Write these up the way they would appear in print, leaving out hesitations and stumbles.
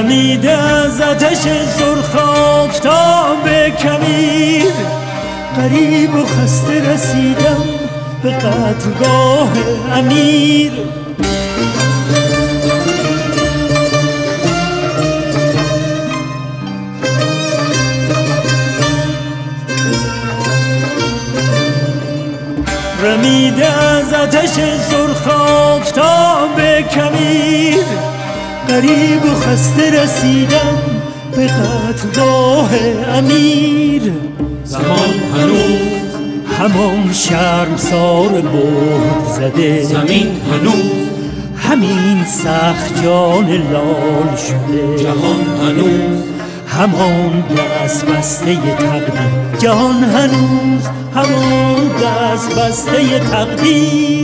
رمیده از آتش سرخ آفتاب کویر، غریب و خسته رسیدم به قتلگاه امیر. رمیده از آتش سرخ آفتاب کویر، غریب و خسته رسیدم به قتلگاه امیر. زمان هنوز همان شرمسار بهت زده، زمین هنوز همین سخت جان لال شده. جهان هنوز همان دست بسته تقدیر، جهان هنوز همان دست بسته تقدیر.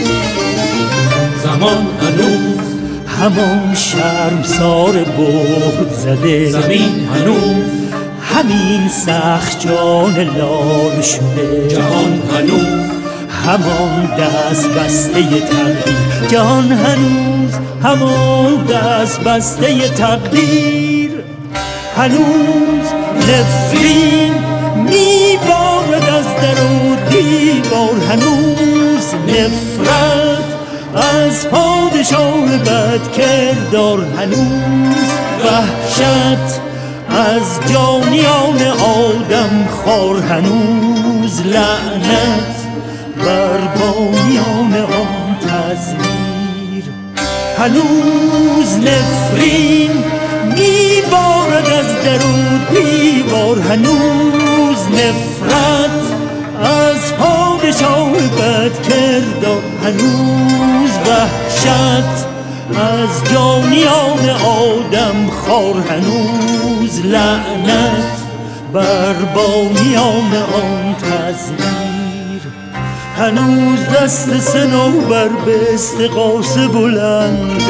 زمان هنوز همان شرمسار بهت زده، زمین هنوز همین سخت جان لال شده. جهان هنوز همان دست بسته تقدیر، جهان هنوز همان دست بسته تقدیر. هنوز نفرین میبارد از در و دیوار، هنوز نفرت از پادشاه بدکردار، هنوز وحشت از جانیان آدم خور، هنوز لعنت بر بانیان آن تزویر. هنوز نفرین میبارد از در و دیوار، هنوز نفرت از پادشاه بدکردار، هنوز وحشت از جانیان آدم خور، هنوز لعنت بر بانیان آن تزویر. هنوز دست صنوبر به استغاثه بلند،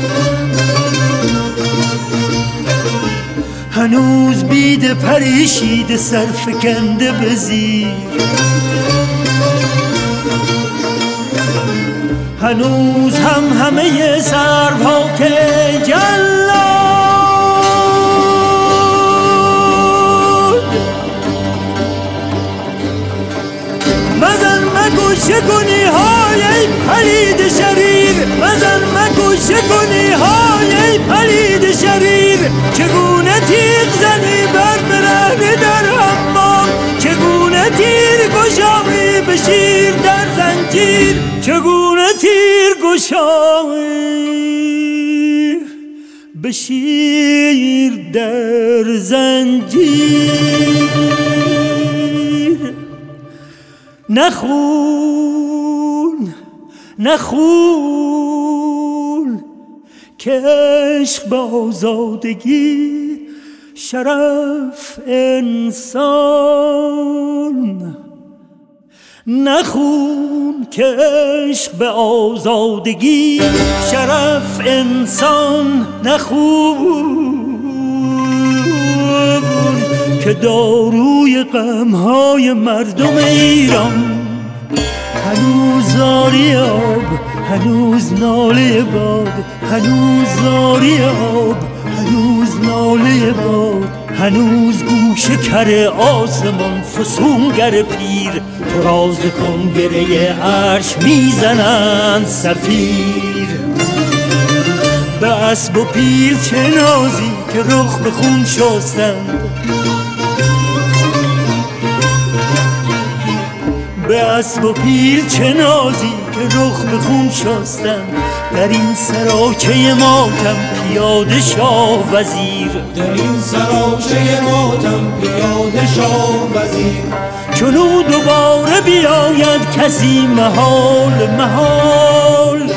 هنوز بید پریشیده سرفکنده به زیر. هنوز همه سرها که جلاد مزن مکش کنی های پلید شریر، مزن مکش کنی های پلید شریر. چگونه تیغ زنی بر برهنه در حمام، چگونه تیر گشایی به شیر در زنجیر، چگونه تیر گشایی به شیر در زنجیر. نخون نخون که عشق به آزادگی شرف انسان، نخون که عشق به آزادگی شرف انسان، نخون که داروی غمهای مردم ایران. هنوز زاری آب، هنوز ناله باد، هنوز زاری آب، هنوز ناله باد. هنوز گوش کر آسمان فسونگر پیر، تو راز کن گره عرش میزنند صفیر. به اسب و پیر چه نازی که رخ به خون شستند، به اسب و پیر چه نازی که رخ به خون شستند. در این سراچه ماتم پیاده شاه وزیر، در این سراچه ماتم پیاده شاه وزیر. چنو دوباره بیاید کسی محال محال،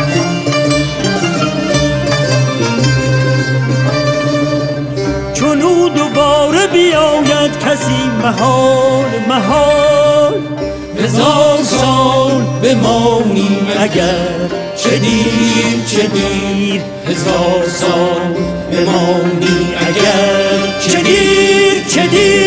چنو دوباره بیاید کسی محال محال. 1000 سال بمانیم اگر، چه دیر چه دیر. 1000 سال بمانیم اگر، چه دیر چه دیر.